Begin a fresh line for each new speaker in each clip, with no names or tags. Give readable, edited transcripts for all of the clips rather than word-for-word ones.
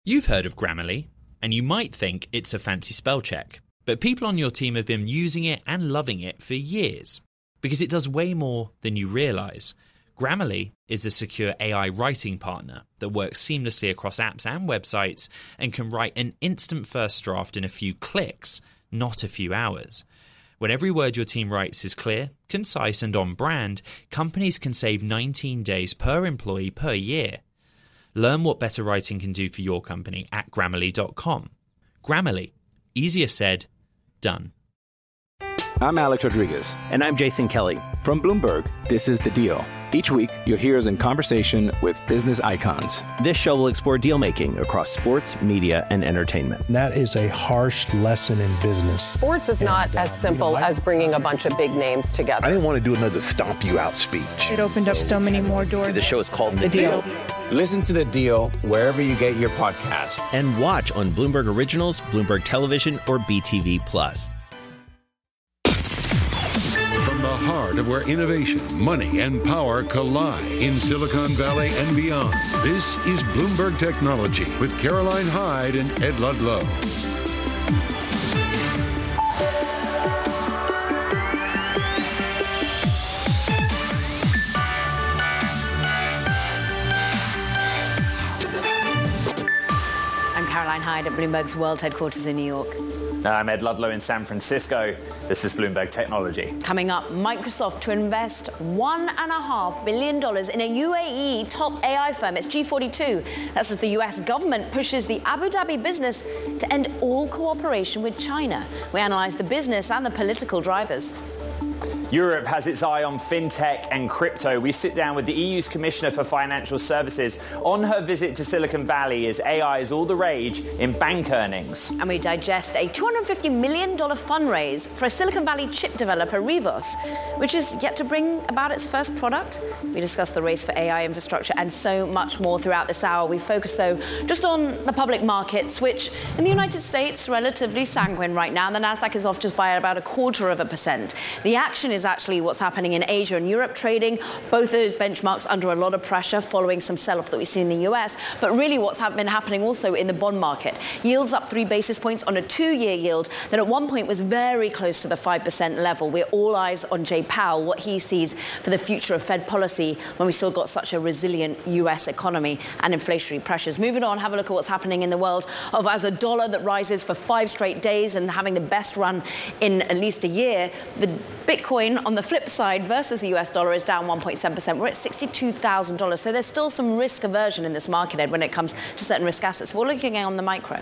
You've heard of Grammarly, and you might think it's a fancy spell check, but people on your team have been using it and loving it for years, because it does way more than you realise. Grammarly is a secure AI writing partner that works seamlessly across apps and websites and can write an instant first draft in a few clicks, not a few hours. When every word your team writes is clear, concise and on brand, companies can save 19 days per employee per year. Learn what better writing can do for your company at Grammarly.com. Grammarly. Easier said, done.
I'm Alex Rodriguez.
And I'm Jason Kelly.
From Bloomberg, this is The Deal. Each week, you'll hear us in conversation with business icons.
This show will explore deal-making across sports, media, and entertainment.
That is a harsh lesson in business.
Sports is not as simple as bringing a bunch of big names together.
I didn't want to do another stomp you out speech.
It opened up so many more doors.
The show is called The Deal.
Listen to The Deal wherever you get your podcast.
And watch on Bloomberg Originals, Bloomberg Television, or BTV+.
From the heart of where innovation, money, and power collide in Silicon Valley and beyond, this is Bloomberg Technology with Caroline Hyde and Ed Ludlow.
Caroline Hyde at Bloomberg's world headquarters in New York.
I'm Ed Ludlow in San Francisco. This is Bloomberg Technology.
Coming up, Microsoft to invest $1.5 billion in a UAE top AI firm. It's G42. That's as the US government pushes the Abu Dhabi business to end all cooperation with China. We analyze the business and the political drivers.
Europe has its eye on fintech and crypto. We sit down with the EU's Commissioner for Financial Services on her visit to Silicon Valley as AI is all the rage in bank earnings.
And we digest a $250 million fundraise for a Silicon Valley chip developer, Rivos, which is yet to bring about its first product. We discuss the race for AI infrastructure and so much more throughout this hour. We focus, though, just on the public markets, which in the United States, relatively sanguine right now. The Nasdaq is off just by about 0.25%. The action is actually what's happening in Asia and Europe trading. Both those benchmarks under a lot of pressure following some sell-off that we've seen in the US. But really what's been happening also in the bond market. Yields up 3 basis points on a 2-year yield that at one point was very close to the 5% level. We're all eyes on Jay Powell, what he sees for the future of Fed policy when we still got such a resilient US economy and inflationary pressures. Moving on, have a look at what's happening in the world of as a dollar that rises for 5 straight days and having the best run in at least a year. The Bitcoin on the flip side versus the US dollar is down 1.7%. We're at $62,000. So there's still some risk aversion in this market, Ed, when it comes to certain risk assets. We're looking on the micro.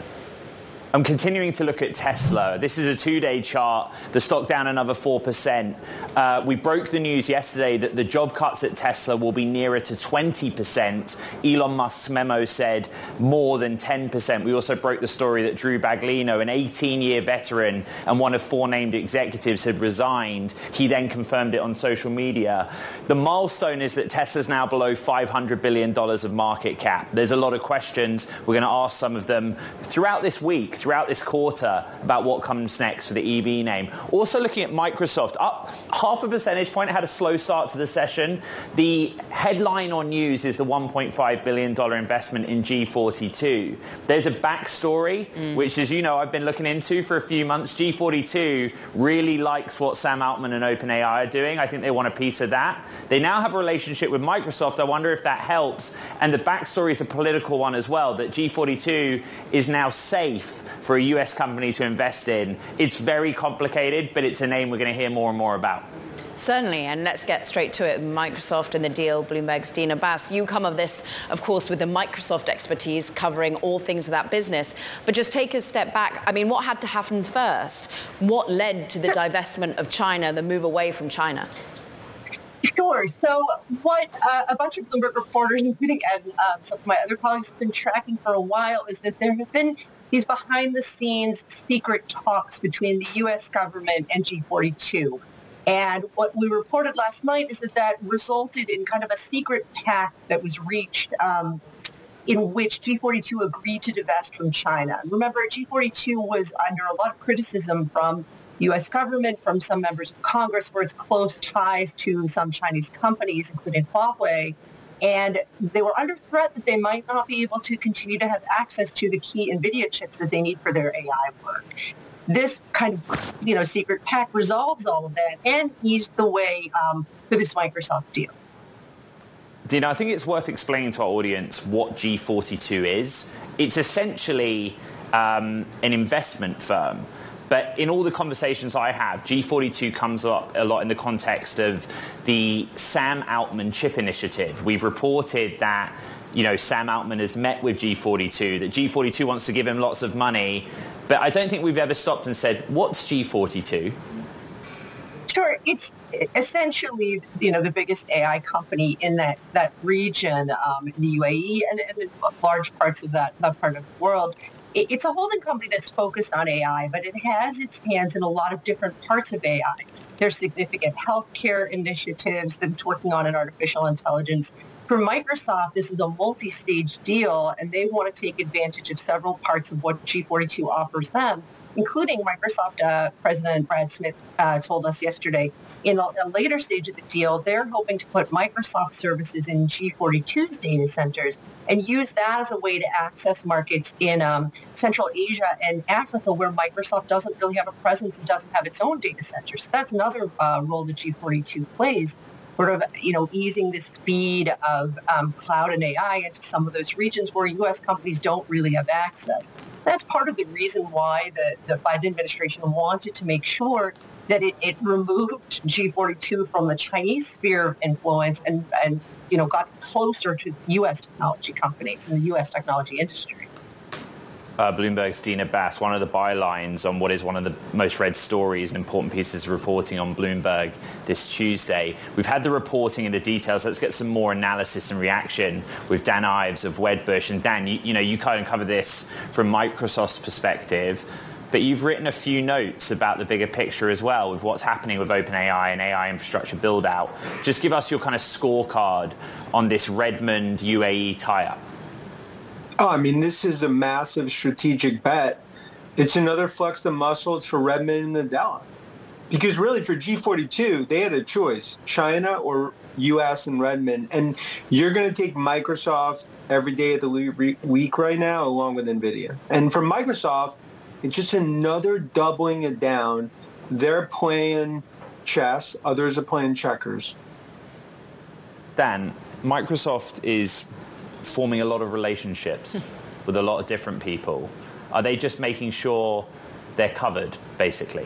I'm continuing to look at Tesla. This is a 2-day chart. The stock down another 4%. We broke the news yesterday that the job cuts at Tesla will be nearer to 20%. Elon Musk's memo said more than 10%. We also broke the story that Drew Baglino, an 18-year veteran and one of 4 named executives, had resigned. He then confirmed it on social media. The milestone is that Tesla's now below $500 billion of market cap. There's a lot of questions. We're going to ask some of them throughout this week, throughout this quarter, about what comes next for the EV name. Also looking at Microsoft, up 0.5 percentage point, had a slow start to the session. The headline on news is the $1.5 billion investment in G42. There's a backstory, which, as you know, I've been looking into for a few months. G42 really likes what Sam Altman and OpenAI are doing. I think they want a piece of that. They now have a relationship with Microsoft. I wonder if that helps. And the backstory is a political one as well, that G42 is now safe for a US company to invest in. It's very complicated, but it's a name we're going to hear more and more about.
Certainly, and let's get straight to it. Microsoft and the deal, Bloomberg's Dean Abbas. You come of this, of course, with the Microsoft expertise covering all things of that business. But just take a step back. I mean, what had to happen first? What led to the divestment of China, the move away from China?
Sure. So what a bunch of Bloomberg reporters, including Ed, some of my other colleagues, have been tracking for a while is that there have been these behind-the-scenes secret talks between the U.S. government and G42. And what we reported last night is that resulted in kind of a secret pact that was reached in which G42 agreed to divest from China. Remember, G42 was under a lot of criticism from U.S. government, from some members of Congress for its close ties to some Chinese companies, including Huawei. And they were under threat that they might not be able to continue to have access to the key NVIDIA chips that they need for their AI work. This kind of, secret pact resolves all of that and eased the way for this Microsoft deal.
Dina, I think it's worth explaining to our audience what G42 is. It's essentially an investment firm. But in all the conversations I have, G42 comes up a lot in the context of the Sam Altman chip initiative. We've reported that, Sam Altman has met with G42, that G42 wants to give him lots of money. But I don't think we've ever stopped and said, what's G42?
Sure. It's essentially, the biggest AI company in that region, in the UAE and in large parts of that part of the world. It's a holding company that's focused on AI, but it has its hands in a lot of different parts of AI. There's significant healthcare initiatives that it's working on in artificial intelligence. For Microsoft, this is a multi-stage deal, and they want to take advantage of several parts of what G42 offers them, including Microsoft President Brad Smith told us yesterday. In a later stage of the deal, they're hoping to put Microsoft services in G42's data centers and use that as a way to access markets in Central Asia and Africa, where Microsoft doesn't really have a presence and doesn't have its own data centers. So that's another role that G42 plays, sort of, easing the speed of cloud and AI into some of those regions where U.S. companies don't really have access. That's part of the reason why the Biden administration wanted to make sure that it removed G42 from the Chinese sphere of influence and got closer to U.S. technology companies and the U.S. technology industry.
Bloomberg's Dina Bass, one of the bylines on what is one of the most read stories and important pieces of reporting on Bloomberg this Tuesday. We've had the reporting and the details. Let's get some more analysis and reaction with Dan Ives of Wedbush. And Dan, you kind of cover this from Microsoft's perspective, but you've written a few notes about the bigger picture as well with what's happening with OpenAI and AI infrastructure build out. Just give us your kind of scorecard on this Redmond UAE tie-up.
This is a massive strategic bet. It's another flex the muscles for Redmond and Nadella. Because really for G42, they had a choice, China or US and Redmond. And you're going to take Microsoft every day of the week right now, along with NVIDIA. And for Microsoft, it's just another doubling it down. They're playing chess. Others are playing checkers.
Dan, Microsoft is forming a lot of relationships with a lot of different people. Are they just making sure they're covered, basically?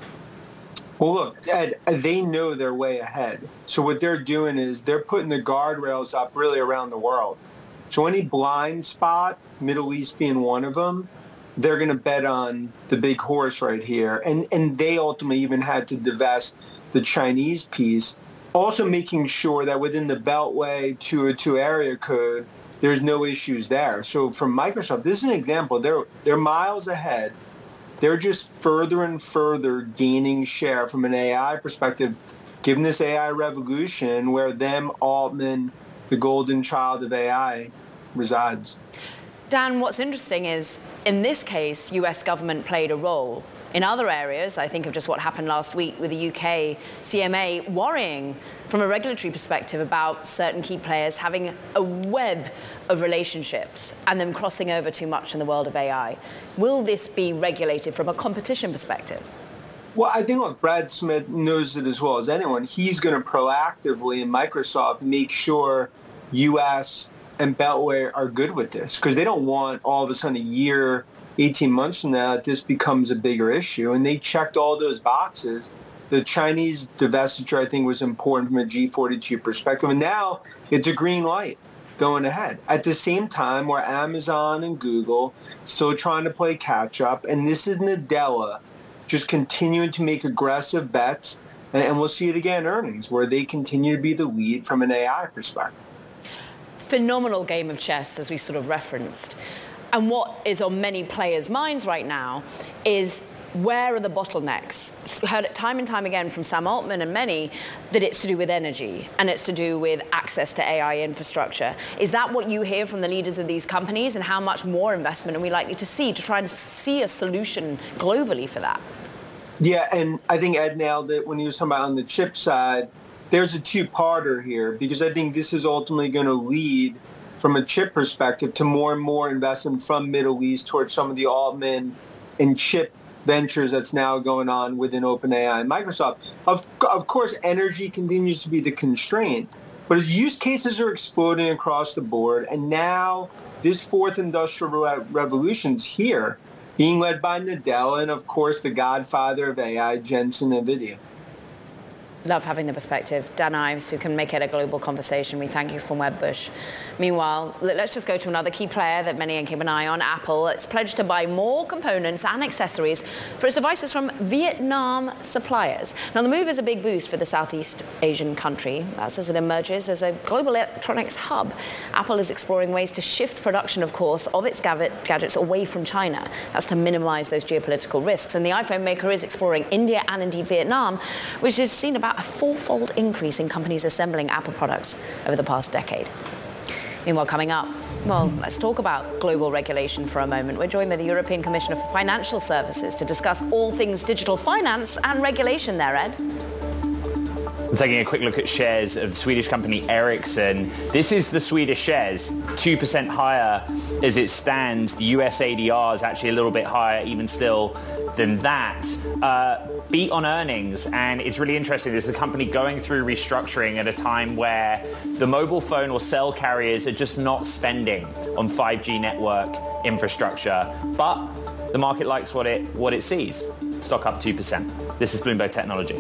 Well, look, Ed, they know their way ahead. So what they're doing is they're putting the guardrails up really around the world. So any blind spot, Middle East being one of them, they're going to bet on the big horse right here. And they ultimately even had to divest the Chinese piece, also making sure that within the Beltway 202 area code, there's no issues there. So from Microsoft, this is an example. They're miles ahead. They're just further and further gaining share from an AI perspective, given this AI revolution where Altman, the golden child of AI, resides.
Dan, what's interesting is, in this case, US government played a role. In other areas, I think of just what happened last week with the UK CMA worrying from a regulatory perspective about certain key players having a web of relationships and them crossing over too much in the world of AI. Will this be regulated from a competition perspective?
Well, I think, look, Brad Smith knows it as well as anyone. He's going to proactively, in Microsoft, make sure US and Beltway are good with this, because they don't want all of a sudden a year, 18 months from now, this becomes a bigger issue. And they checked all those boxes. The Chinese divestiture, I think, was important from a G42 perspective. And now it's a green light going ahead. At the same time, where Amazon and Google still trying to play catch up. And this is Nadella just continuing to make aggressive bets. And we'll see it again in earnings, where they continue to be the lead from an AI perspective.
Phenomenal game of chess, as we sort of referenced. And what is on many players' minds right now is, where are the bottlenecks? Heard it time and time again from Sam Altman and many that it's to do with energy and it's to do with access to AI infrastructure. Is that what you hear from the leaders of these companies, and how much more investment are we likely to see to try and see a solution globally for that?
Yeah, and I think Ed nailed it when he was talking about on the chip side. there's a two-parter here, because I think this is ultimately going to lead, from a chip perspective, to more and more investment from Middle East towards some of the Altman and chip ventures that's now going on within OpenAI and Microsoft. Of course, energy continues to be the constraint, but use cases are exploding across the board, and now this fourth industrial revolution's here, being led by Nadella and, of course, the godfather of AI, Jensen NVIDIA.
Love having the perspective. Dan Ives, who can make it a global conversation. We thank you from Wedbush. Meanwhile, let's just go to another key player that many keep an eye on, Apple. It's pledged to buy more components and accessories for its devices from Vietnam suppliers. Now, the move is a big boost for the Southeast Asian country. That's as it emerges as a global electronics hub. Apple is exploring ways to shift production, of course, of its gadgets away from China. That's to minimize those geopolitical risks. And the iPhone maker is exploring India and indeed Vietnam, which has seen about a fourfold increase in companies assembling Apple products over the past decade. Meanwhile, coming up, well, let's talk about global regulation for a moment. We're joined by the European Commissioner for Financial Services to discuss all things digital finance and regulation there, Ed.
I'm taking a quick look at shares of the Swedish company Ericsson. This is the Swedish shares, 2% higher as it stands. The US ADR is actually a little bit higher even still than that. Beat on earnings, and it's really interesting. This is a company going through restructuring at a time where the mobile phone or cell carriers are just not spending on 5G network infrastructure, but the market likes what it sees. Stock up 2%. This is Bloomberg Technology.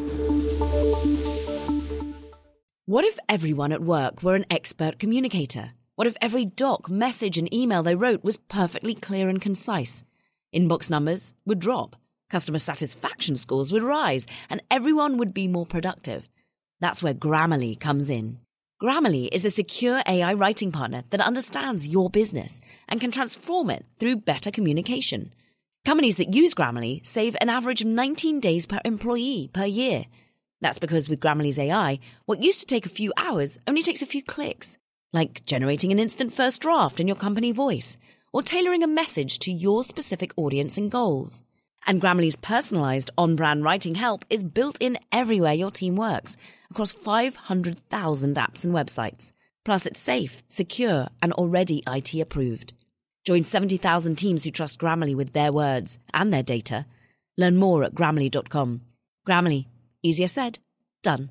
What if everyone at work were an expert communicator? What if every doc, message and email they wrote was perfectly clear and concise? Inbox numbers would drop, customer satisfaction scores would rise, and everyone would be more productive. That's where Grammarly comes in. Grammarly is a secure AI writing partner that understands your business and can transform it through better communication. Companies that use Grammarly save an average of 19 days per employee per year. That's because with Grammarly's AI, what used to take a few hours only takes a few clicks, like generating an instant first draft in your company voice, or tailoring a message to your specific audience and goals. And Grammarly's personalized on-brand writing help is built in everywhere your team works, across 500,000 apps and websites. Plus, it's safe, secure, and already IT approved. Join 70,000 teams who trust Grammarly with their words and their data. Learn more at Grammarly.com. Grammarly. Easier said, done.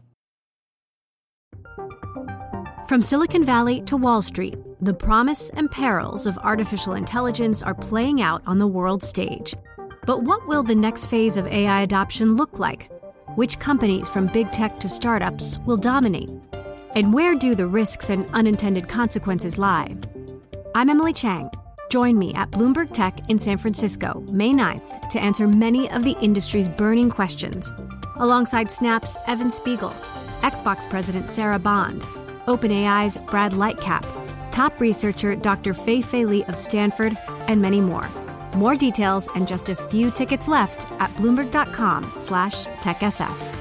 From Silicon Valley to Wall Street, the promise and perils of artificial intelligence are playing out on the world stage. But what will the next phase of AI adoption look like? Which companies from big tech to startups will dominate? And where do the risks and unintended consequences lie? I'm Emily Chang. Join me at Bloomberg Tech in San Francisco, May 9th, to answer many of the industry's burning questions, alongside Snap's Evan Spiegel, Xbox President Sarah Bond, OpenAI's Brad Lightcap, top researcher Dr. Fei-Fei Li of Stanford, and many more. More details and just a few tickets left at Bloomberg.com/TechSF.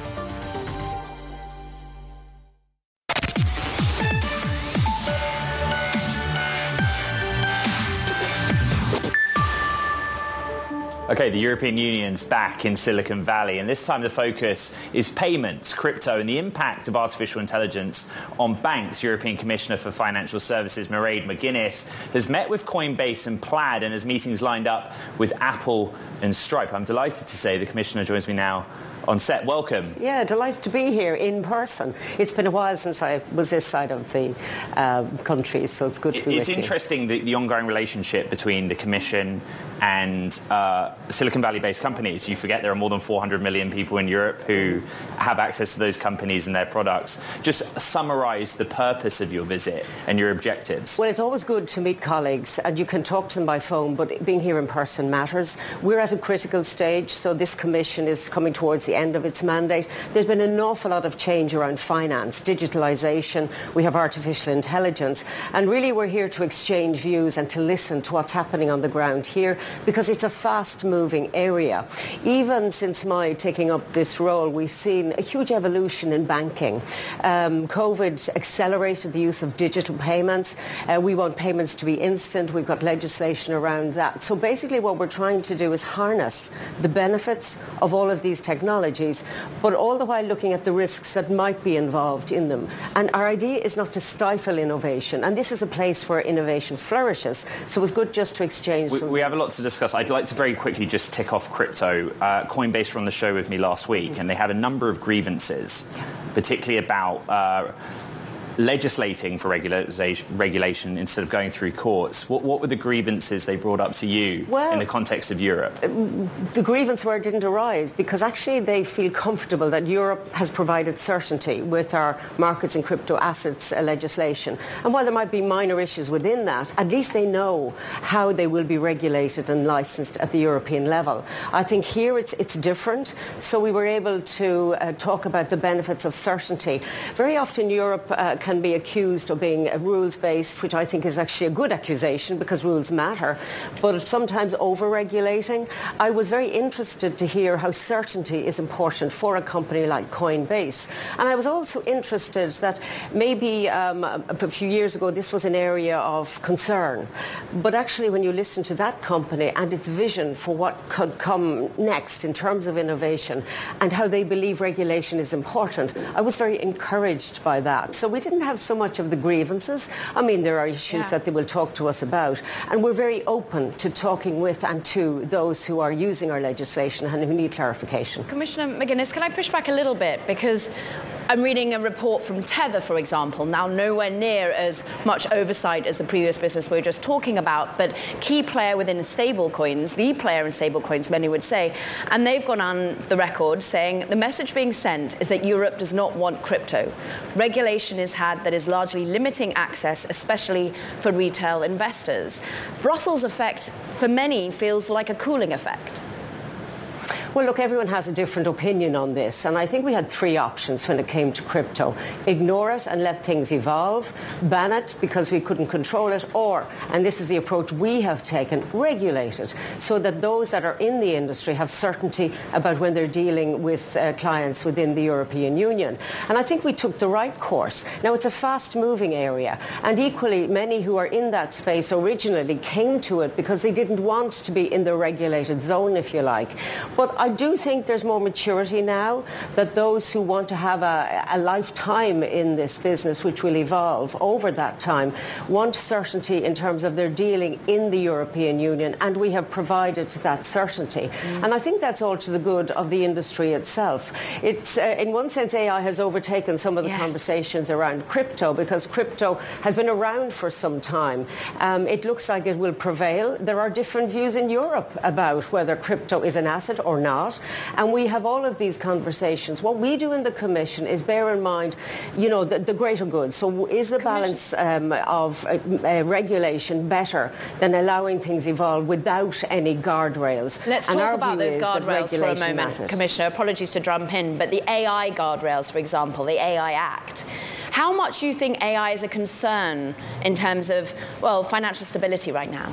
Okay, the European Union's back in Silicon Valley, and this time the focus is payments, crypto, and the impact of artificial intelligence on banks. European Commissioner for Financial Services, Mairead McGuinness, has met with Coinbase and Plaid and has meetings lined up with Apple and Stripe. I'm delighted to say the Commissioner joins me now on set. Welcome.
Yeah, delighted to be here in person. It's been a while since I was this side of the country, so it's good to be with you.
It's interesting, the ongoing relationship between the Commission and Silicon Valley-based companies. You forget there are more than 400 million people in Europe who have access to those companies and their products. Just summarize the purpose of your visit and your objectives.
Well, it's always good to meet colleagues, and you can talk to them by phone, but being here in person matters. We're at a critical stage, so this Commission is coming towards the end of its mandate. There's been an awful lot of change around finance, digitalisation, we have artificial intelligence, and really we're here to exchange views and to listen to what's happening on the ground here because it's a fast-moving area. Even since my taking up this role, we've seen a huge evolution in banking. COVID accelerated the use of digital payments. We want payments to be instant. We've got legislation around that. So basically what we're trying to do is harness the benefits of all of these technologies, but all the while looking at the risks that might be involved in them. And our idea is not to stifle innovation. And this is a place where innovation flourishes. So it was good just to exchange some...
We have a lot to discuss. I'd like to very quickly just tick off crypto. Coinbase were on the show with me last week, and they had a number of grievances, particularly about legislating for regulation instead of going through courts. What were the grievances they brought up to you in the context of Europe?
The grievance where it didn't arise, because actually they feel comfortable that Europe has provided certainty with our markets and crypto assets legislation. And while there might be minor issues within that, at least they know how they will be regulated and licensed at the European level. I think here it's different. So we were able to talk about the benefits of certainty. Very often Europe can be accused of being rules-based, which I think is actually a good accusation because rules matter, but sometimes over-regulating. I was very interested to hear how certainty is important for a company like Coinbase. And I was also interested that maybe a few years ago this was an area of concern. But actually when you listen to that company and its vision for what could come next in terms of innovation and how they believe regulation is important, I was very encouraged by that. So we didn't have so much of the grievances. I mean, there are issues that they will talk to us about. And we're very open to talking with and to those who are using our legislation and who need clarification.
Commissioner McGuinness, can I push back a little bit? Because I'm reading a report from Tether, for example, now nowhere near as much oversight as the previous business we were just talking about, but key player within stablecoins, the player in stablecoins, many would say, and they've gone on the record saying the message being sent is that Europe does not want crypto. Regulation is had that is largely limiting access, especially for retail investors. Brussels' effect, for many, feels like a cooling effect.
Well, look, everyone has a different opinion on this, and I think we had three options when it came to crypto. Ignore it and let things evolve, ban it because we couldn't control it, or, and this is the approach we have taken, regulate it so that those that are in the industry have certainty about when they're dealing with clients within the European Union. And I think we took the right course. Now, it's a fast-moving area, and equally, many who are in that space originally came to it because they didn't want to be in the regulated zone, if you like. But I do think there's more maturity now, that those who want to have a lifetime in this business, which will evolve over that time, want certainty in terms of their dealing in the European Union, and we have provided that certainty. And I think that's all to the good of the industry itself. It's, in one sense, AI has overtaken some of the conversations around crypto, because crypto has been around for some time. It looks like it will prevail. There are different views in Europe about whether crypto is an asset or not. And we have all of these conversations. What we do in the Commission is bear in mind, you know, the greater good. So is the balance of regulation better than allowing things evolve without any guardrails?
Let's talk about those guardrails for a moment, Commissioner. Apologies to jump in, but the AI guardrails, for example, the AI Act. How much do you think AI is a concern in terms of, well, financial stability right now?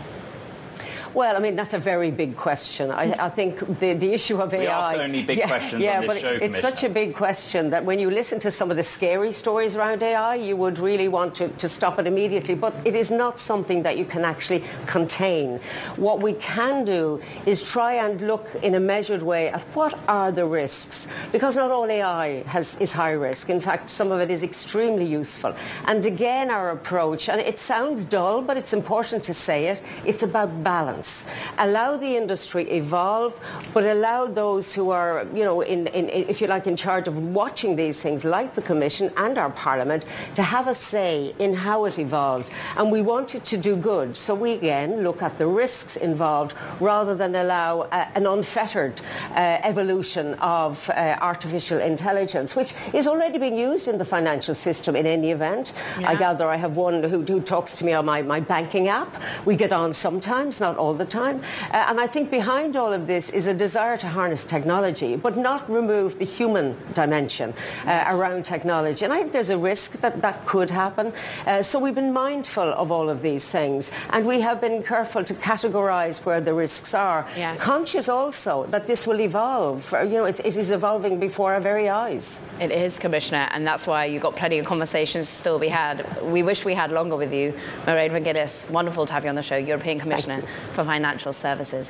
Well, I mean, that's a very big question. I think the issue of AI... We
ask only big questions on this show,
it's such a big question that when you listen to some of the scary stories around AI, you would really want to stop it immediately. But it is not something that you can actually contain. What we can do is try and look in a measured way at what are the risks. Because not all AI is high risk. In fact, some of it is extremely useful. And again, our approach, and it sounds dull, but it's important to say it, it's about balance. Allow the industry evolve, but allow those who are, you know, if you like, in charge of watching these things, like the Commission and our Parliament, to have a say in how it evolves. And we want it to do good. So we, again, look at the risks involved rather than allow an unfettered evolution of artificial intelligence, which is already being used in the financial system in any event. I gather I have one who talks to me on my banking app. We get on sometimes, not all the time. And I think behind all of this is a desire to harness technology, but not remove the human dimension around technology. And I think there's a risk that that could happen. So we've been mindful of all of these things, and we have been careful to categorize where the risks are.
Yes.
Conscious also that this will evolve. It is evolving before our very eyes.
It is, Commissioner, and that's why you've got plenty of conversations to still be had. We wish we had longer with you. Mairead McGuinness, wonderful to have you on the show, European Commissioner for Financial Services.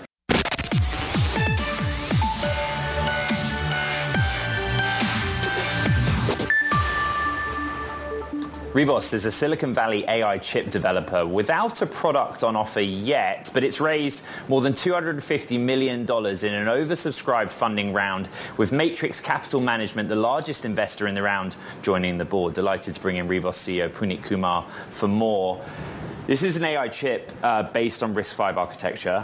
Rivos is a Silicon Valley AI chip developer without a product on offer yet, but it's raised more than $250 million in an oversubscribed funding round, with Matrix Capital Management, the largest investor in the round, joining the board. Delighted to bring in Rivos CEO Puneet Kumar for more. This is an AI chip based on RISC-V architecture.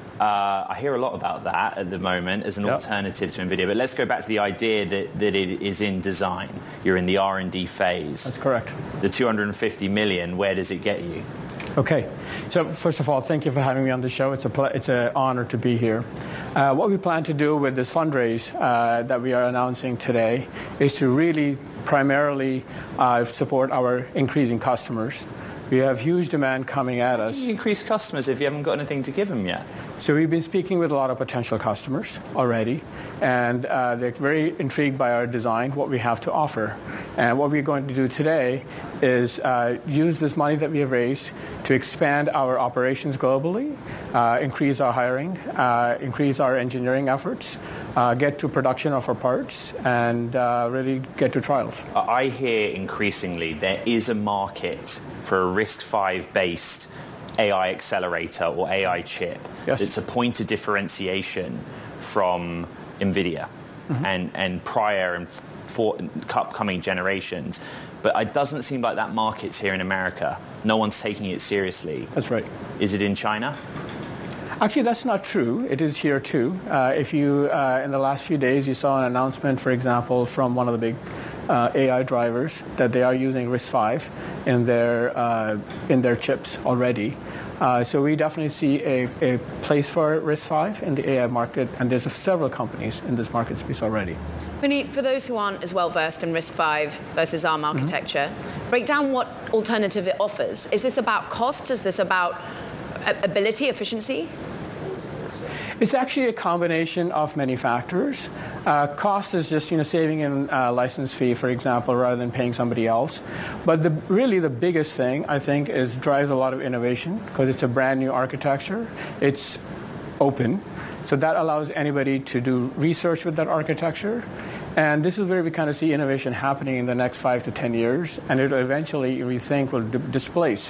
I hear a lot about that at the moment as an alternative to NVIDIA, but let's go back to the idea that it is in design. You're in the R&D phase.
That's correct.
The $250 million, where does it get you?
Okay, so first of all, thank you for having me on the show. It's an honor to be here. What we plan to do with this fundraise that we are announcing today is to really primarily support our increasing customers. We have huge demand coming at us.
How do you increase customers if you haven't got anything to give them yet?
So we've been speaking with a lot of potential customers already, and they're very intrigued by our design, what we have to offer. And what we're going to do today is use this money that we have raised to expand our operations globally, increase our hiring, increase our engineering efforts, get to production of our parts, and really get to trials.
I hear increasingly there is a market for a RISC-V based AI accelerator or AI chip.
Yes.
It's a point of differentiation from NVIDIA and prior and for upcoming generations. But it doesn't seem like that market's here in America. No one's taking it seriously.
That's right.
Is it in China?
Actually, that's not true. It is here too. If you, in the last few days, you saw an announcement, for example, from one of the big AI drivers that they are using RISC-V in their chips already. So we definitely see a place for RISC-V in the AI market, and there's several companies in this market space already.
Puneet, for those who aren't as well versed in RISC-V versus ARM architecture, break down what alternative it offers. Is this about cost? Is this about ability, efficiency?
It's actually a combination of many factors. Cost is just saving in license fee, for example, rather than paying somebody else. But really the biggest thing, I think, is drives a lot of innovation because it's a brand new architecture. It's open, so that allows anybody to do research with that architecture. And this is where we kind of see innovation happening in the next 5 to 10 years, and it eventually, we think, will displace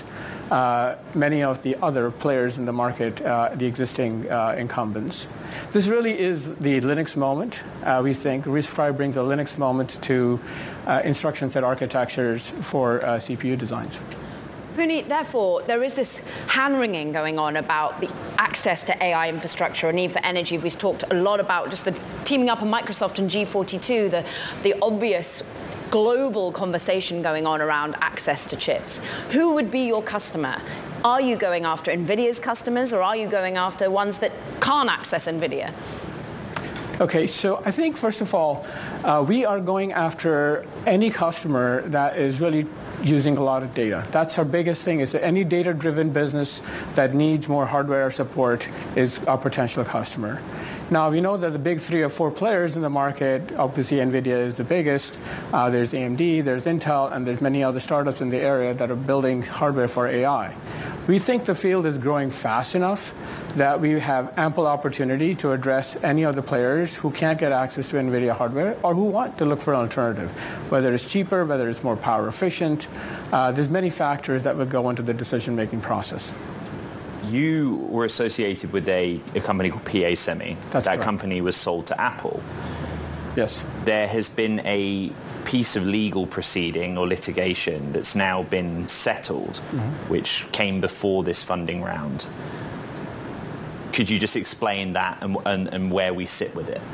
many of the other players in the market, the existing incumbents. This really is the Linux moment. We think RISC-V brings a Linux moment to instruction set architectures for CPU designs.
Puneet, therefore, there is this hand-wringing going on about the access to AI infrastructure and need for energy. We've talked a lot about just the teaming up of Microsoft and G42, the obvious global conversation going on around access to chips. Who would be your customer? Are you going after NVIDIA's customers, or are you going after ones that can't access NVIDIA?
Okay, so I think, first of all, we are going after any customer that is really using a lot of data. That's our biggest thing, is that any data-driven business that needs more hardware support is a potential customer. Now, we know that the big 3 or 4 players in the market, obviously NVIDIA is the biggest, there's AMD, there's Intel, and there's many other startups in the area that are building hardware for AI. We think the field is growing fast enough that we have ample opportunity to address any of the players who can't get access to NVIDIA hardware or who want to look for an alternative, whether it's cheaper, whether it's more power efficient. There's many factors that would go into the decision-making process.
You were associated with a company called PA Semi.
That's
that
correct.
company was sold to Apple.
Yes.
There has been a piece of legal proceeding or litigation that's now been settled, which came before this funding round. Could you just explain that and where we sit with it?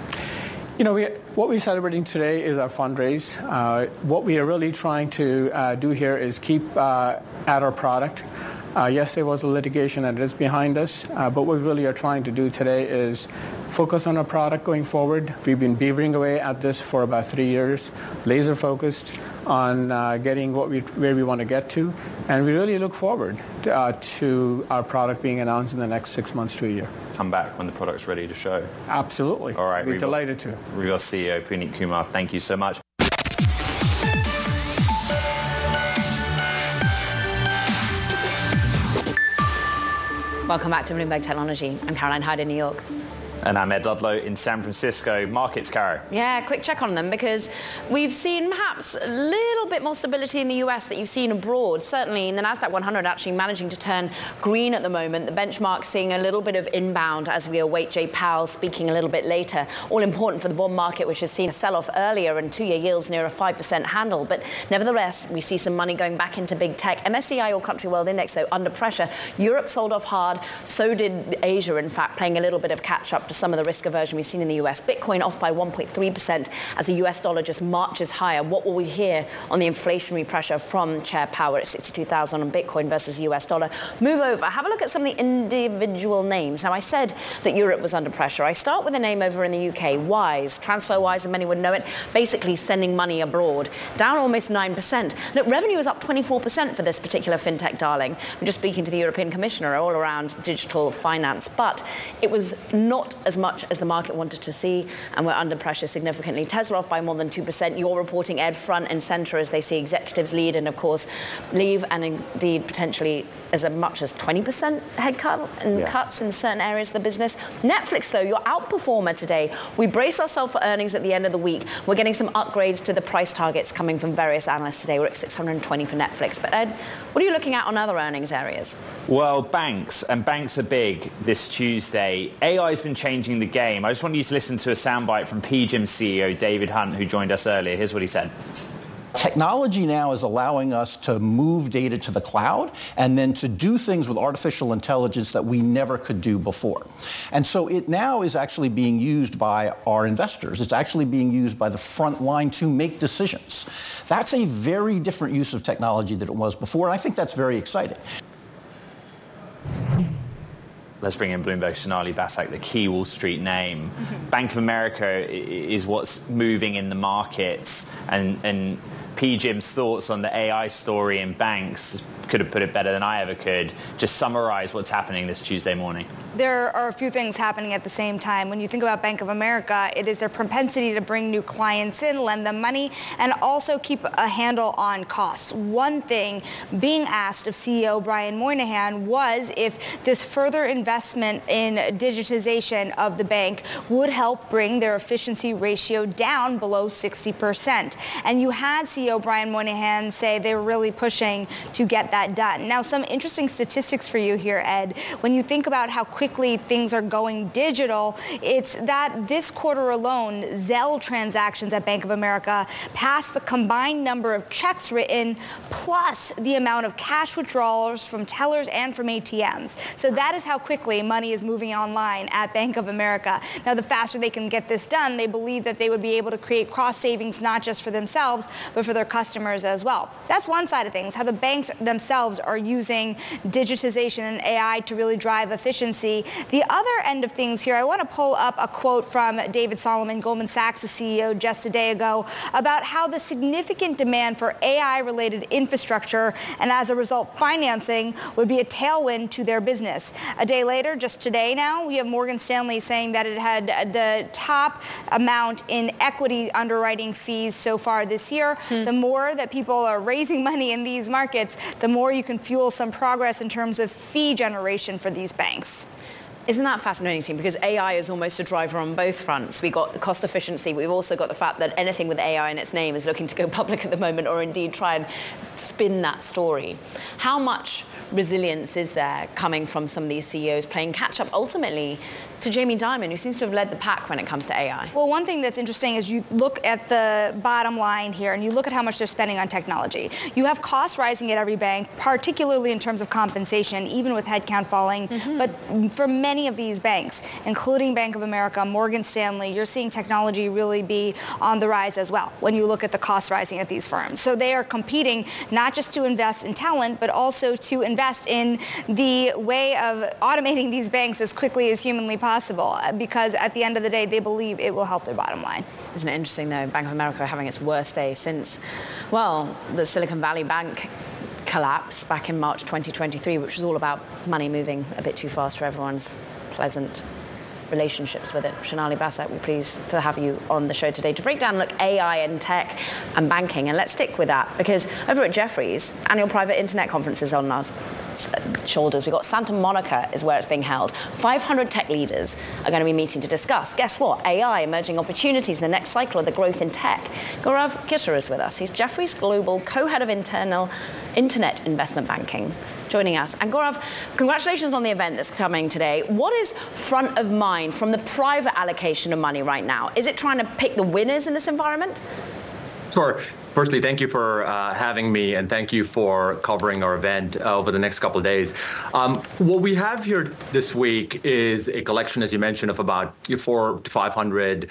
What we're celebrating today is our fundraise. What we are really trying to do here is keep at our product. Yes, there was a litigation and it is behind us, but what we really are trying to do today is focus on our product going forward. We've been beavering away at this for about 3 years, laser focused on getting where we want to get to, and we really look forward to our product being announced in the next 6 months to a year.
Come back when the product's ready to show.
Absolutely.
All right.
We're delighted to.
Revoz CEO Puneet Kumar, thank you so much.
Welcome back to Bloomberg Technology. I'm Caroline Hyde in New York.
And I'm Ed Ludlow in San Francisco. Markets, Caro.
Yeah, quick check on them because we've seen perhaps a little bit more stability in the US that you've seen abroad. Certainly in the NASDAQ 100 actually managing to turn green at the moment. The benchmark seeing a little bit of inbound as we await Jay Powell speaking a little bit later. All important for the bond market, which has seen a sell-off earlier and 2-year yields near a 5% handle. But nevertheless, we see some money going back into big tech. MSCI All Country World Index, though, under pressure. Europe sold off hard. So did Asia, in fact, playing a little bit of catch-up to some of the risk aversion we've seen in the US. Bitcoin off by 1.3% as the US dollar just marches higher. What will we hear on the inflationary pressure from Chair Powell at 62,000 on Bitcoin versus the US dollar? Move over. Have a look at some of the individual names. Now, I said that Europe was under pressure. I start with a name over in the UK, Wise. TransferWise, and many would know it, basically sending money abroad. Down almost 9%. Look, revenue is up 24% for this particular fintech darling. We're just speaking to the European Commissioner all around digital finance. But it was not as much as the market wanted to see, and we're under pressure significantly. Tesla off by more than 2%. You're reporting, Ed, front and center as they see executives lead and, of course, leave, and indeed potentially as much as 20% headcount and cuts in certain areas of the business. Netflix, though, your outperformer today. We brace ourselves for earnings at the end of the week. We're getting some upgrades to the price targets coming from various analysts today. We're at 620 for Netflix. But, Ed, what are you looking at on other earnings areas?
Well, banks, and banks are big this Tuesday. AI has been changing the game. I just want you to listen to a soundbite from PGIM CEO David Hunt, who joined us earlier. Here's what he said.
Technology now is allowing us to move data to the cloud and then to do things with artificial intelligence that we never could do before. And so it now is actually being used by our investors. It's actually being used by the front line to make decisions. That's a very different use of technology than it was before, and I think that's very exciting.
Let's bring in Bloomberg Sonali Basak, the key Wall Street name. Bank of America is what's moving in the markets, and PGIM's thoughts on the AI story in banks could have put it better than I ever could. Just summarize what's happening this Tuesday morning.
There are a few things happening at the same time. When you think about Bank of America, it is their propensity to bring new clients in, lend them money, and also keep a handle on costs. One thing being asked of CEO Brian Moynihan was if this further investment in digitization of the bank would help bring their efficiency ratio down below 60%. And you had CEO Brian Moynihan say they were really pushing to get that done. Now, some interesting statistics for you here, Ed. When you think about how quickly things are going digital, it's that this quarter alone, Zelle transactions at Bank of America passed the combined number of checks written plus the amount of cash withdrawals from tellers and from ATMs. So that is how quickly money is moving online at Bank of America. Now, the faster they can get this done, they believe that they would be able to create cost savings not just for themselves, but for their customers as well. That's one side of things, how the banks themselves are using digitization and AI to really drive efficiency. The other end of things here, I want to pull up a quote from David Solomon, Goldman Sachs' CEO, just a day ago, about how the significant demand for AI-related infrastructure and as a result financing would be a tailwind to their business. A day later, just today now, we have Morgan Stanley saying that it had the top amount in equity underwriting fees so far this year. The more that people are raising money in these markets, the more you can fuel some progress in terms of fee generation for these banks.
Isn't that fascinating? Because AI is almost a driver on both fronts. We got the cost efficiency. We've also got the fact that anything with AI in its name is looking to go public at the moment, or indeed try and spin that story. How much resilience is there coming from some of these CEOs playing catch up ultimately to Jamie Dimon, who seems to have led the pack when it comes to AI?
Well, one thing that's interesting is you look at the bottom line here and you look at how much they're spending on technology. You have costs rising at every bank, particularly in terms of compensation, even with headcount falling. But for many of these banks, including Bank of America, Morgan Stanley, you're seeing technology really be on the rise as well when you look at the costs rising at these firms. So they are competing not just to invest in talent, but also to invest in the way of automating these banks as quickly as humanly possible, because at the end of the day, they believe it will help their bottom line.
Isn't it interesting, though, Bank of America having its worst day since, well, the Silicon Valley Bank collapse back in March 2023, which was all about money moving a bit too fast for everyone's pleasant relationships with it. Shonali Basak, we're pleased to have you on the show today to break down, look, AI and tech and banking. And let's stick with that, because over at Jefferies, annual private internet conference is on our shoulders. We've got Santa Monica is where it's being held. 500 tech leaders are going to be meeting to discuss, guess what, AI, emerging opportunities in the next cycle of the growth in tech. Gaurav Gitter is with us. He's Jefferies Global Co-Head of Internet Investment Banking, joining us. And Gaurav, congratulations on the event that's coming today. What is front of mind from the private allocation of money right now? Is it trying to pick the winners in this environment?
Sure. Firstly, thank you for having me, and thank you for covering our event over the next couple of days. What we have here this week is a collection, as you mentioned, of about 400 to 500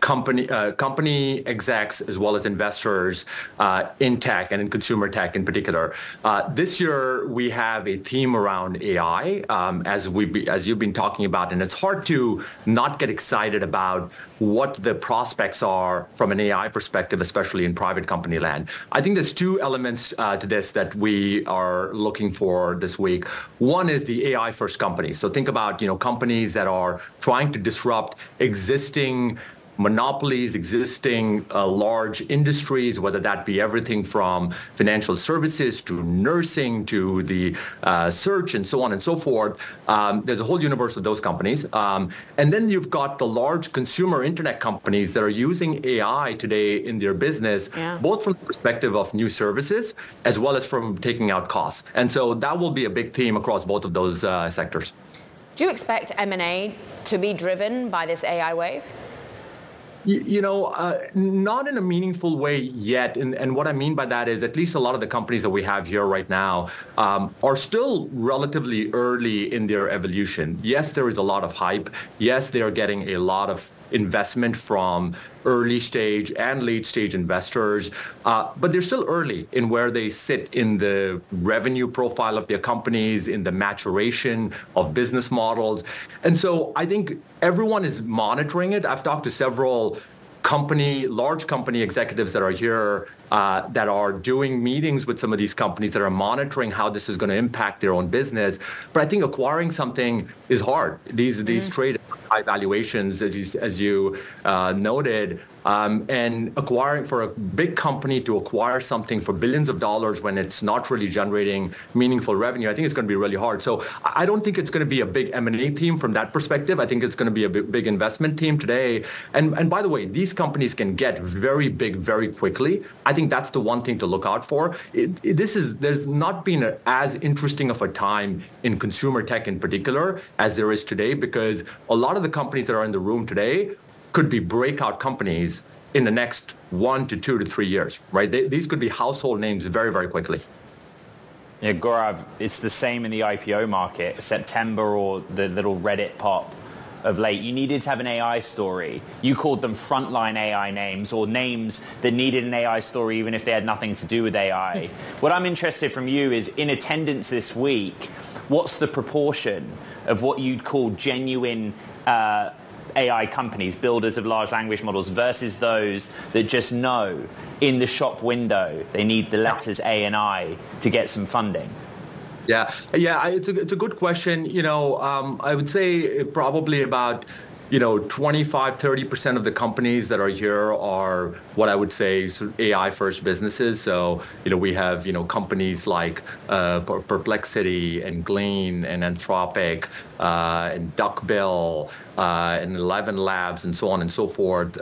company execs as well as investors in tech and in consumer tech in particular. This year we have a theme around AI, as you've been talking about, and it's hard to not get excited about what the prospects are from an AI perspective, especially in private company land. I think there's two elements to this that we are looking for this week. One is the AI first companies. So think about companies that are trying to disrupt existing monopolies, existing large industries, whether that be everything from financial services to nursing to the search and so on and so forth. There's a whole universe of those companies. And then you've got the large consumer internet companies that are using AI today in their business, both from the perspective of new services as well as from taking out costs. And so that will be a big theme across both of those sectors.
Do you expect M&A to be driven by this AI wave?
Not in a meaningful way yet. And what I mean by that is at least a lot of the companies that we have here right now are still relatively early in their evolution. Yes, there is a lot of hype. Yes, they are getting a lot of investment from early stage and late stage investors, but they're still early in where they sit in the revenue profile of their companies, in the maturation of business models. And so I think everyone is monitoring it. I've talked to several large company executives that are here that are doing meetings with some of these companies that are monitoring how this is going to impact their own business. But I think acquiring something is hard. These trade high valuations, as you noted, and acquiring for a big company to acquire something for billions of dollars when it's not really generating meaningful revenue, I think it's going to be really hard. So I don't think it's going to be a big M&A theme from that perspective. I think it's going to be a big investment theme today. And by the way, these companies can get very big very quickly. I think that's the one thing to look out for. There's not been as interesting of a time in consumer tech in particular as there is today, because a lot of the companies that are in the room today could be breakout companies in the next 1 to 2 to 3 years, right? These could be household names very, very quickly.
Yeah, Gaurav, it's the same in the IPO market. September or the little Reddit pop of late, you needed to have an AI story. You called them frontline AI names, or names that needed an AI story even if they had nothing to do with AI. What I'm interested from you is, in attendance this week, what's the proportion of what you'd call genuine AI companies, builders of large language models, versus those that just know in the shop window they need the letters A and I to get some funding?
Yeah, it's a good question. I would say probably about 25-30% of the companies that are here are what I would say AI first businesses. So we have companies like Perplexity and Glean and Anthropic and Duckbill and 11 Labs and so on and so forth,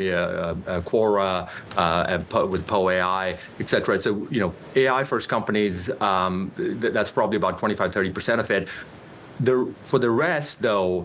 Quora with PoAI, etc. So AI first companies, that's probably about 25-30% of it. For the rest, though,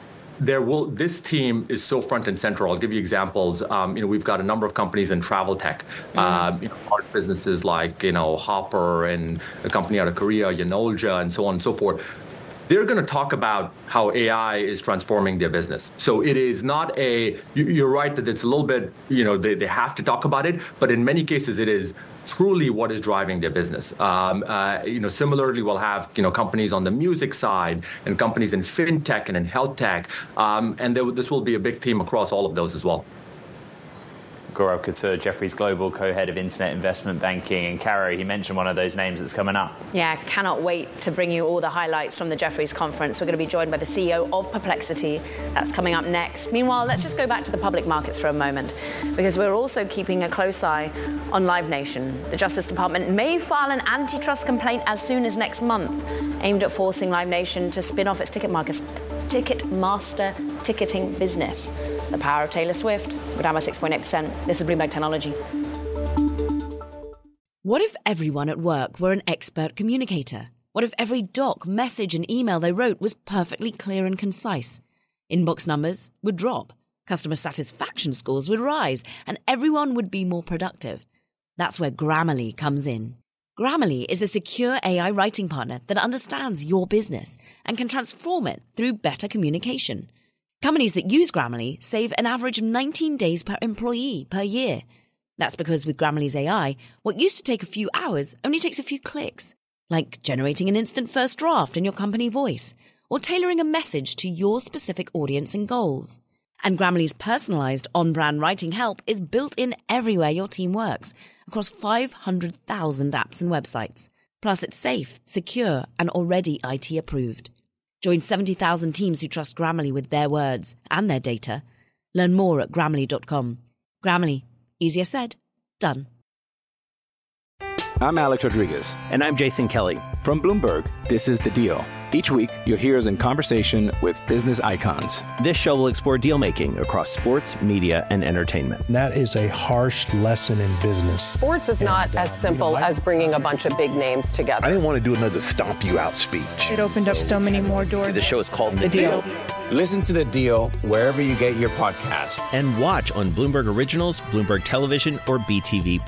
this team is so front and center. I'll give you examples. We've got a number of companies in travel tech, large businesses like Hopper and a company out of Korea, Yanolja, and so on and so forth. They're going to talk about how AI is transforming their business. So it is not you're right that it's a little bit, they have to talk about it, but in many cases it is truly what is driving their business. Similarly, we'll have companies on the music side and companies in fintech and in health tech, and this will be a big theme across all of those as well.
Gaurav Katur, Jefferies Global Co-Head of Internet Investment Banking. And Caro, he mentioned one of those names that's coming up.
Yeah, cannot wait to bring you all the highlights from the Jefferies conference. We're going to be joined by the CEO of Perplexity. That's coming up next. Meanwhile, let's just go back to the public markets for a moment, because we're also keeping a close eye on Live Nation. The Justice Department may file an antitrust complaint as soon as next month, aimed at forcing Live Nation to spin off its Ticketmaster ticketing business. The power of Taylor Swift. We're down by 6.8%. This is Bloomberg Technology.
What if everyone at work were an expert communicator? What if every doc, message and email they wrote was perfectly clear and concise? Inbox numbers would drop, customer satisfaction scores would rise, and everyone would be more productive. That's where Grammarly comes in. Grammarly is a secure AI writing partner that understands your business and can transform it through better communication. Companies that use Grammarly save an average of 19 days per employee per year. That's because with Grammarly's AI, what used to take a few hours only takes a few clicks, like generating an instant first draft in your company voice or tailoring a message to your specific audience and goals. And Grammarly's personalized on-brand writing help is built in everywhere your team works, across 500,000 apps and websites. Plus, it's safe, secure, and already IT approved. Join 70,000 teams who trust Grammarly with their words and their data. Learn more at Grammarly.com. Grammarly. Easier said, done.
I'm Alex Rodriguez.
And I'm Jason Kelly.
From Bloomberg, this is The Deal. Each week, you'll hear us in conversation with business icons.
This show will explore deal-making across sports, media, and entertainment.
That is a harsh lesson in business.
Sports is not as simple as bringing a bunch of big names together.
I didn't want to do another stomp you out speech.
It opened up so many more doors.
The show is called
The Deal.
Listen to The Deal wherever you get your podcast.
And watch on Bloomberg Originals, Bloomberg Television, or BTV+.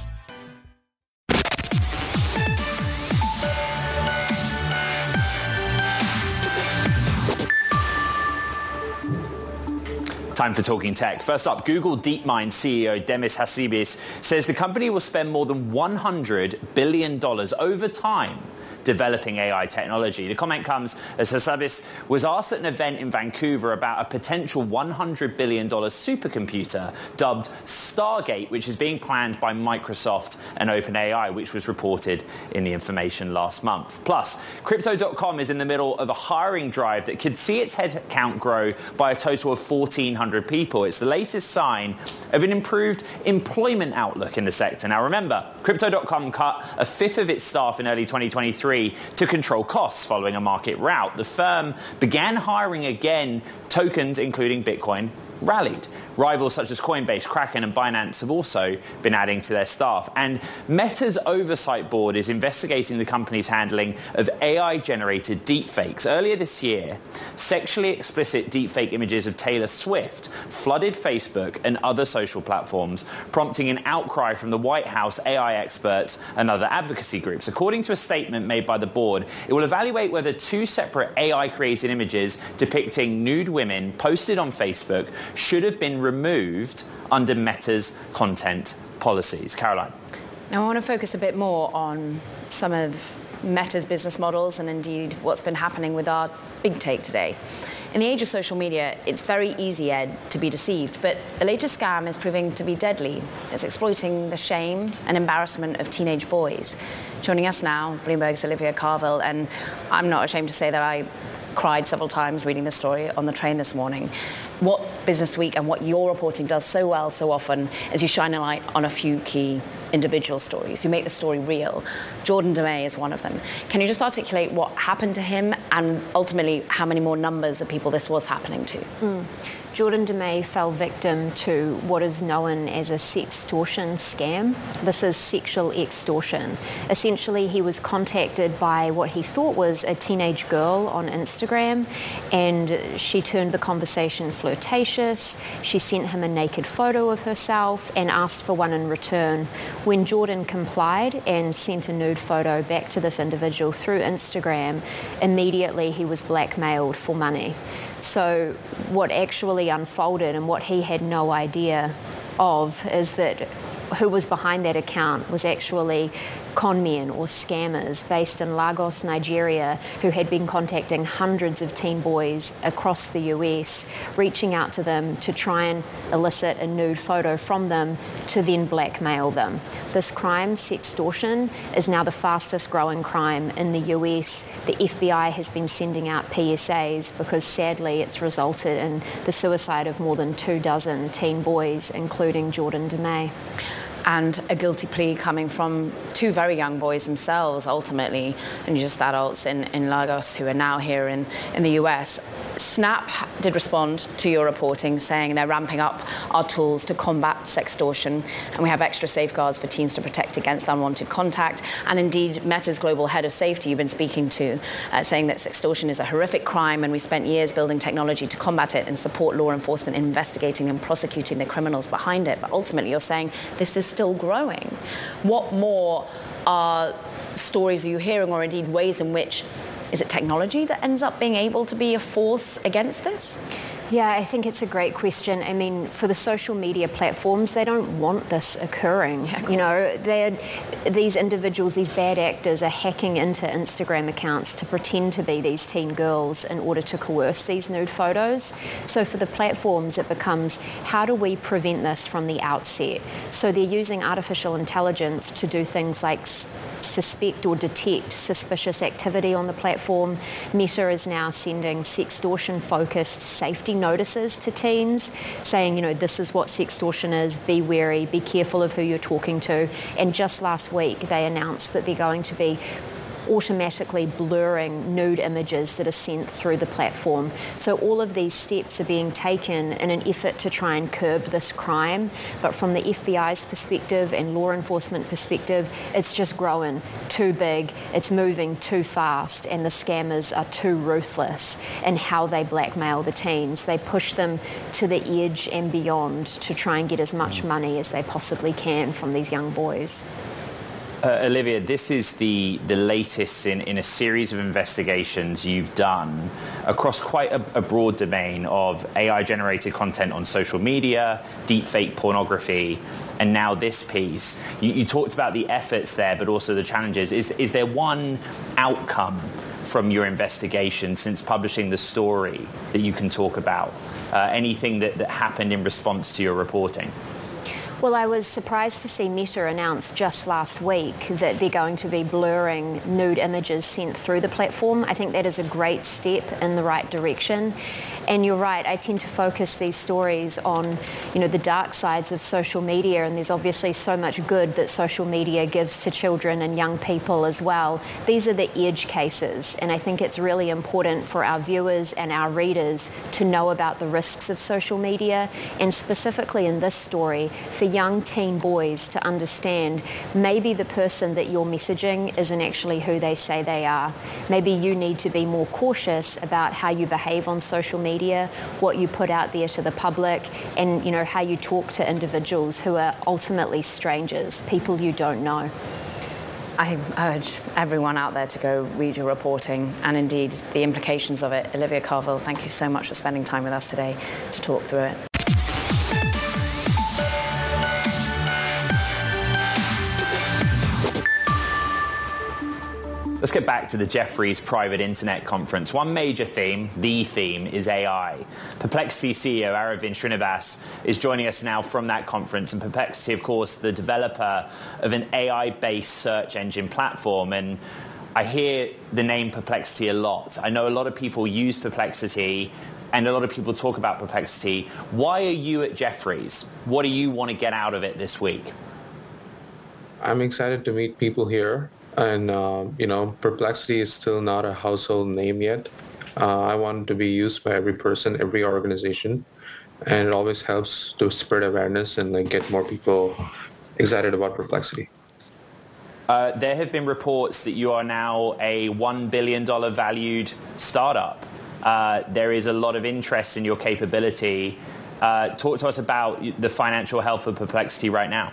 Time for Talking Tech. First up, Google DeepMind CEO Demis Hassabis says the company will spend more than $100 billion over time developing AI technology. The comment comes as Hassabis was asked at an event in Vancouver about a potential $100 billion supercomputer dubbed Stargate, which is being planned by Microsoft and OpenAI, which was reported in The Information last month. Plus, Crypto.com is in the middle of a hiring drive that could see its headcount grow by a total of 1,400 people. It's the latest sign of an improved employment outlook in the sector. Now remember, Crypto.com cut a fifth of its staff in early 2023 to control costs following a market rout. The firm began hiring again. Tokens, including Bitcoin, rallied. Rivals such as Coinbase, Kraken and Binance have also been adding to their staff. And Meta's oversight board is investigating the company's handling of AI-generated deepfakes. Earlier this year, sexually explicit deepfake images of Taylor Swift flooded Facebook and other social platforms, prompting an outcry from the White House, AI experts and other advocacy groups. According to a statement made by the board, it will evaluate whether two separate AI-created images depicting nude women posted on Facebook should have been removed under Meta's content policies. Caroline.
Now I want to focus a bit more on some of Meta's business models and indeed what's been happening with our big take today. In the age of social media, it's very easy, Ed, to be deceived, but the latest scam is proving to be deadly. It's exploiting the shame and embarrassment of teenage boys. Joining us now, Bloomberg's Olivia Carville, and I'm not ashamed to say that I cried several times reading the story on the train this morning. What Business Week and what your reporting does so well so often is you shine a light on a few key individual stories. You make the story real. Jordan DeMay is one of them. Can you just articulate what happened to him and ultimately how many more numbers of people this was happening to?
Jordan DeMay fell victim to what is known as a sextortion scam. This is sexual extortion. Essentially, he was contacted by what he thought was a teenage girl on Instagram, and she turned the conversation flirtatious. She sent him a naked photo of herself and asked for one in return. When Jordan complied and sent a nude photo back to this individual through Instagram, immediately he was blackmailed for money. So what actually unfolded and what he had no idea of is that who was behind that account was actually con men or scammers based in Lagos, Nigeria, who had been contacting hundreds of teen boys across the US, reaching out to them to try and elicit a nude photo from them to then blackmail them. This crime, sextortion, is now the fastest growing crime in the US. The FBI has been sending out PSAs because sadly it's resulted in the suicide of more than 24 teen boys, including Jordan DeMay.
And a guilty plea coming from two very young boys themselves, ultimately, and just adults in Lagos who are now here in the US. Snap did respond to your reporting, saying they're ramping up our tools to combat sextortion, and we have extra safeguards for teens to protect against unwanted contact. And indeed, Meta's global head of safety you've been speaking to, saying that sextortion is a horrific crime, and we spent years building technology to combat it and support law enforcement in investigating and prosecuting the criminals behind it. But ultimately, you're saying this is still growing. What more stories are you hearing, or indeed ways in which, is it technology that ends up being able to be a force against this?
Yeah, I think it's a great question. I mean, for the social media platforms, they don't want this occurring. You know, these individuals, these bad actors are hacking into Instagram accounts to pretend to be these teen girls in order to coerce these nude photos. So for the platforms, it becomes, how do we prevent this from the outset? So they're using artificial intelligence to do things like suspect or detect suspicious activity on the platform. Meta is now sending sextortion-focused safety notices to teens, saying, you know, this is what sextortion is, be wary, be careful of who you're talking to. And just last week, they announced that they're going to be automatically blurring nude images that are sent through the platform. So all of these steps are being taken in an effort to try and curb this crime. But from the FBI's perspective and law enforcement perspective, it's just growing too big, it's moving too fast, and the scammers are too ruthless in how they blackmail the teens. They push them to the edge and beyond to try and get as much money as they possibly can from these young boys.
Olivia, this is the latest in a series of investigations you've done across quite a broad domain of AI-generated content on social media, deepfake pornography, and now this piece. You talked about the efforts there, but also the challenges. Is there one outcome from your investigation since publishing the story that you can talk about? Anything that happened in response to your reporting?
Well, I was surprised to see Meta announce just last week that they're going to be blurring nude images sent through the platform. I think that is a great step in the right direction. And you're right, I tend to focus these stories on, you know, the dark sides of social media, and there's obviously so much good that social media gives to children and young people as well. These are the edge cases, and I think it's really important for our viewers and our readers to know about the risks of social media, and specifically in this story, for young teen boys to understand maybe the person that you're messaging isn't actually who they say they are. Maybe you need to be more cautious about how you behave on social media, what you put out there to the public, and, you know, how you talk to individuals who are ultimately strangers, people you don't know.
I urge everyone out there to go read your reporting and indeed the implications of it. Olivia Carville, thank you so much for spending time with us today to talk through it.
Let's get back to the Jefferies Private Internet Conference. One major theme, the theme, is AI. Perplexity CEO Aravind Srinivas is joining us now from that conference. And Perplexity, of course, the developer of an AI-based search engine platform. And I hear the name Perplexity a lot. I know a lot of people use Perplexity and a lot of people talk about Perplexity. Why are you at Jefferies? What do you want to get out of it this week?
I'm excited to meet people here. And, you know, Perplexity is still not a household name yet. I want it to be used by every person, every organization. And it always helps to spread awareness and like get more people excited about Perplexity.
There have been reports that you are now a $1 billion valued startup. There is a lot of interest in your capability. Talk to us about the financial health of Perplexity right now.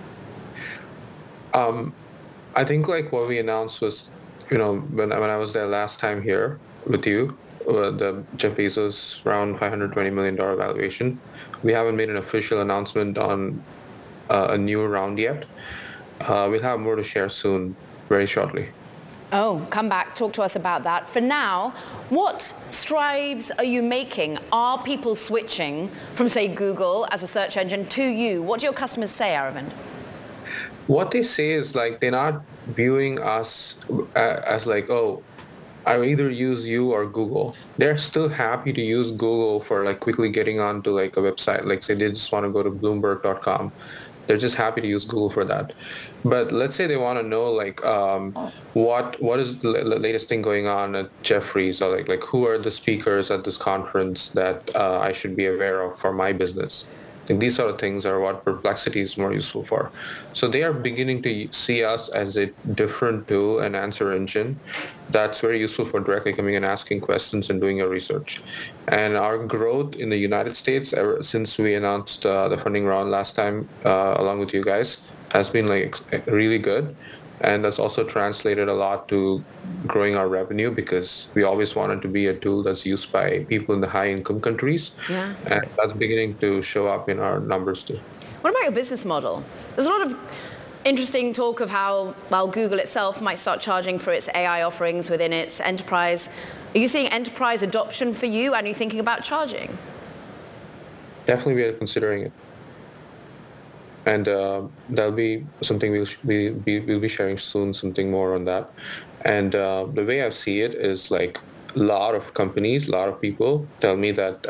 I think like what we announced was, you know, when I was there last time here with you, the Jeff Bezos round $520 million valuation. We haven't made an official announcement on a new round yet. We'll have more to share soon, very shortly.
Oh, come back, talk to us about that. For now, what strides are you making? Are people switching from, say, Google as a search engine to you? What do your customers say, Aravind?
What they say is like they're not viewing us as like, oh, I either use you or Google. They're still happy to use Google for like quickly getting onto like a website. Like say they just want to go to Bloomberg.com. They're just happy to use Google for that. But let's say they want to know like what is the latest thing going on at Jefferies, or like who are the speakers at this conference that I should be aware of for my business. I think these sort of things are what Perplexity is more useful for. So they are beginning to see us as a different tool and answer engine that's very useful for directly coming and asking questions and doing your research. And our growth in the United States ever since we announced the funding round last time, along with you guys, has been like really good. And that's also translated a lot to growing our revenue, because we always wanted to be a tool that's used by people in the high-income countries.
Yeah.
And that's beginning to show up in our numbers too.
What about your business model? There's a lot of interesting talk of how, well, Google itself might start charging for its AI offerings within its enterprise. Are you seeing enterprise adoption for you? And are you thinking about charging?
Definitely we are considering it. And that'll be something we'll be sharing soon, something more on that. And the way I see it is like a lot of companies, a lot of people tell me that,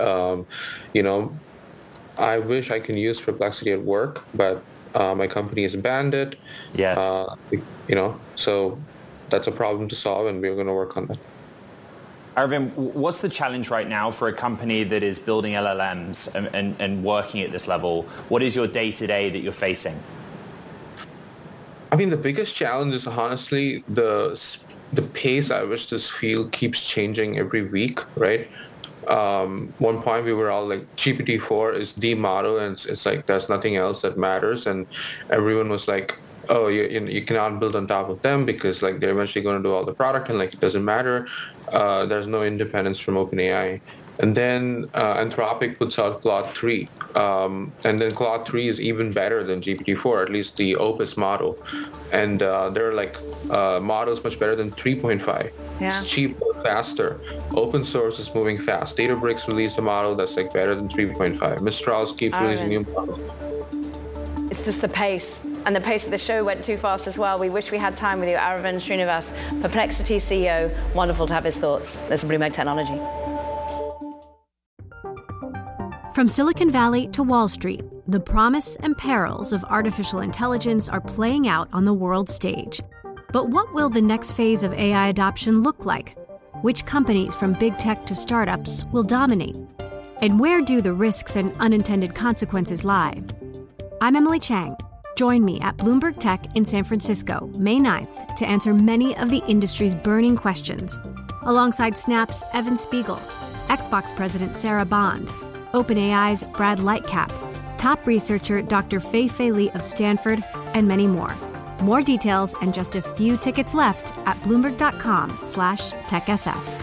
I wish I can use Perplexity at work, but my company has banned it.
Yes.
So that's a problem to solve, and we're going to work on that.
Aravind, what's the challenge right now for a company that is building LLMs and working at this level? What is your day-to-day that you're facing?
I mean, the biggest challenge is honestly the pace at which this field keeps changing every week, right? One point we were all like, GPT-4 is the model, and it's like there's nothing else that matters. And everyone was like, oh, you cannot build on top of them because like they're eventually going to do all the product, and like it doesn't matter. There's no independence from OpenAI. And then Anthropic puts out Claude 3. And then Claude 3 is even better than GPT-4, at least the Opus model. And there are like models much better than 3.5.
Yeah.
It's cheaper, faster. Open source is moving fast. Databricks released a model that's like better than 3.5. Mistral keeps releasing new models.
It's just the pace. And the pace of the show went too fast as well. We wish we had time with you. Aravind Srinivas, Perplexity CEO. Wonderful to have his thoughts. This is Bloomberg Technology.
From Silicon Valley to Wall Street, the promise and perils of artificial intelligence are playing out on the world stage. But what will the next phase of AI adoption look like? Which companies, from big tech to startups, will dominate? And where do the risks and unintended consequences lie? I'm Emily Chang. Join me at Bloomberg Tech in San Francisco, May 9th, to answer many of the industry's burning questions, alongside Snap's Evan Spiegel, Xbox President Sarah Bond, OpenAI's Brad Lightcap, top researcher Dr. Fei-Fei Li of Stanford, and many more. More details and just a few tickets left at Bloomberg.com/TechSF.